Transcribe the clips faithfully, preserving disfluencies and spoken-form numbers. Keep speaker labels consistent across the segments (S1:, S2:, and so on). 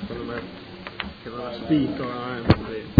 S1: secondo me che non ha spinto. Eh.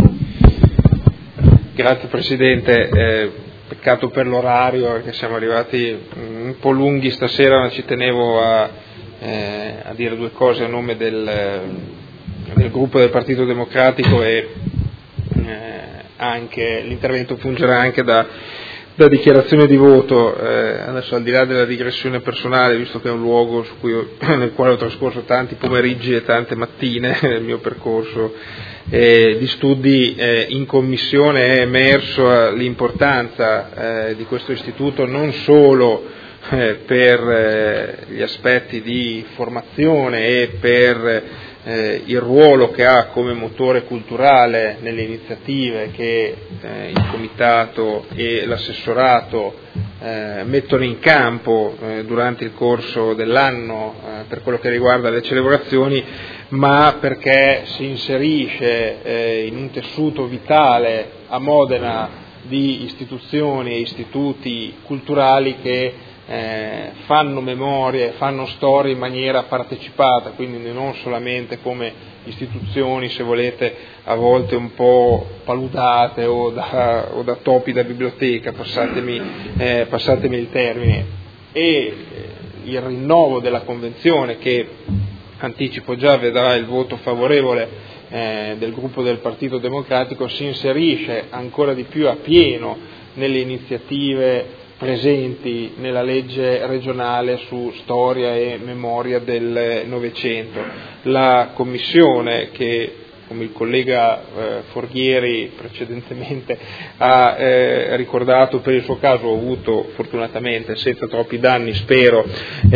S2: Grazie Presidente, eh, peccato per l'orario perché siamo arrivati un po' lunghi stasera, ma ci tenevo a, eh, a dire due cose a nome del, del gruppo del Partito Democratico e eh, anche l'intervento fungerà anche da, da dichiarazione di voto. Eh, adesso, al di là della digressione personale, visto che è un luogo su cui ho, nel quale ho trascorso tanti pomeriggi e tante mattine nel mio percorso eh, di studi eh, in commissione, è emerso l'importanza eh, di questo istituto non solo eh, per eh, gli aspetti di formazione e per Eh, il ruolo che ha come motore culturale nelle iniziative che eh, il Comitato e l'Assessorato eh, mettono in campo eh, durante il corso dell'anno eh, per quello che riguarda le celebrazioni, ma perché si inserisce eh, in un tessuto vitale a Modena di istituzioni e istituti culturali che Eh, fanno memorie, fanno storie in maniera partecipata, quindi non solamente come istituzioni, se volete, a volte un po' paludate o da, o da topi da biblioteca, passatemi, eh, passatemi il termine, e eh, il rinnovo della Convenzione, che anticipo già vedrà il voto favorevole eh, del gruppo del Partito Democratico, si inserisce ancora di più a pieno nelle iniziative presenti nella legge regionale su storia e memoria del Novecento. La Commissione, che come il collega eh, Forghieri precedentemente ha eh, ricordato, per il suo caso ho avuto fortunatamente, senza troppi danni spero,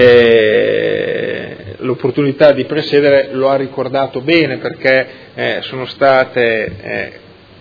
S2: eh, l'opportunità di presiedere, lo ha ricordato bene, perché eh, sono state eh,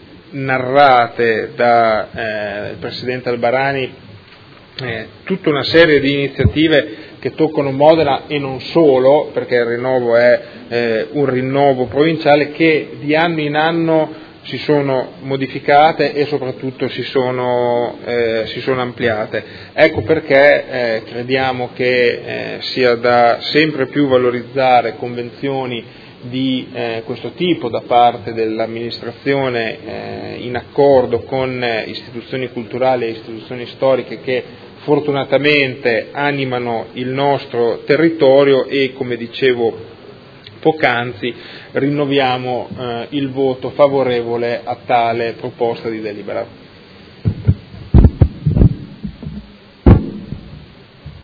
S2: narrate da eh, il Presidente Albarani Eh, tutta una serie di iniziative che toccano Modena e non solo, perché il rinnovo è eh, un rinnovo provinciale, che di anno in anno si sono modificate e soprattutto si sono, eh, si sono ampliate. Ecco perché eh, crediamo che eh, sia da sempre più valorizzare convenzioni di eh, questo tipo da parte dell'amministrazione eh, in accordo con eh, istituzioni culturali e istituzioni storiche che fortunatamente animano il nostro territorio, e come dicevo poc'anzi rinnoviamo eh, il voto favorevole a tale proposta di delibera.